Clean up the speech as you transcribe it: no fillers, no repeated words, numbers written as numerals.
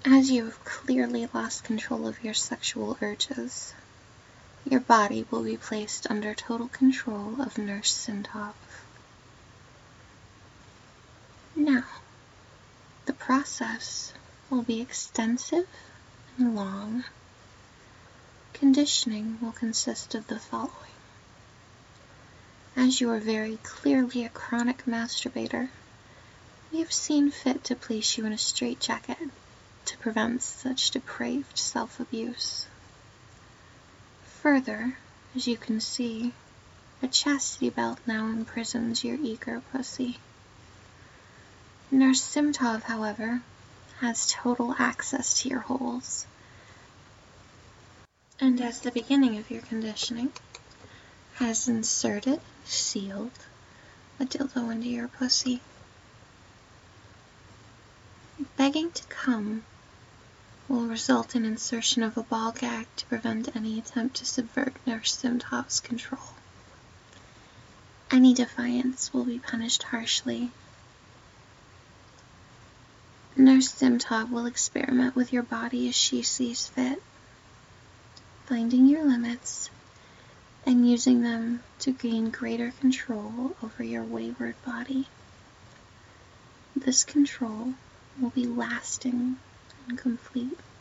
As you have clearly lost control of your sexual urges, your body will be placed under total control of Nurse Simtov. Now, the process will be extensive and long. Conditioning will consist of the following. As you are very clearly a chronic masturbator, we have seen fit to place you in a straitjacket to prevent such depraved self-abuse. Further, as you can see, a chastity belt now imprisons your eager pussy. Nurse Simtov, however, has total access to your holes, and as the beginning of your conditioning, has inserted, sealed, a dildo into your pussy. Begging to come will result in insertion of a ball gag to prevent any attempt to subvert Nurse Simtov's control. Any defiance will be punished harshly. Nurse Simtov will experiment with your body as she sees fit, finding your limits and using them to gain greater control over your wayward body. This control will be lasting and complete.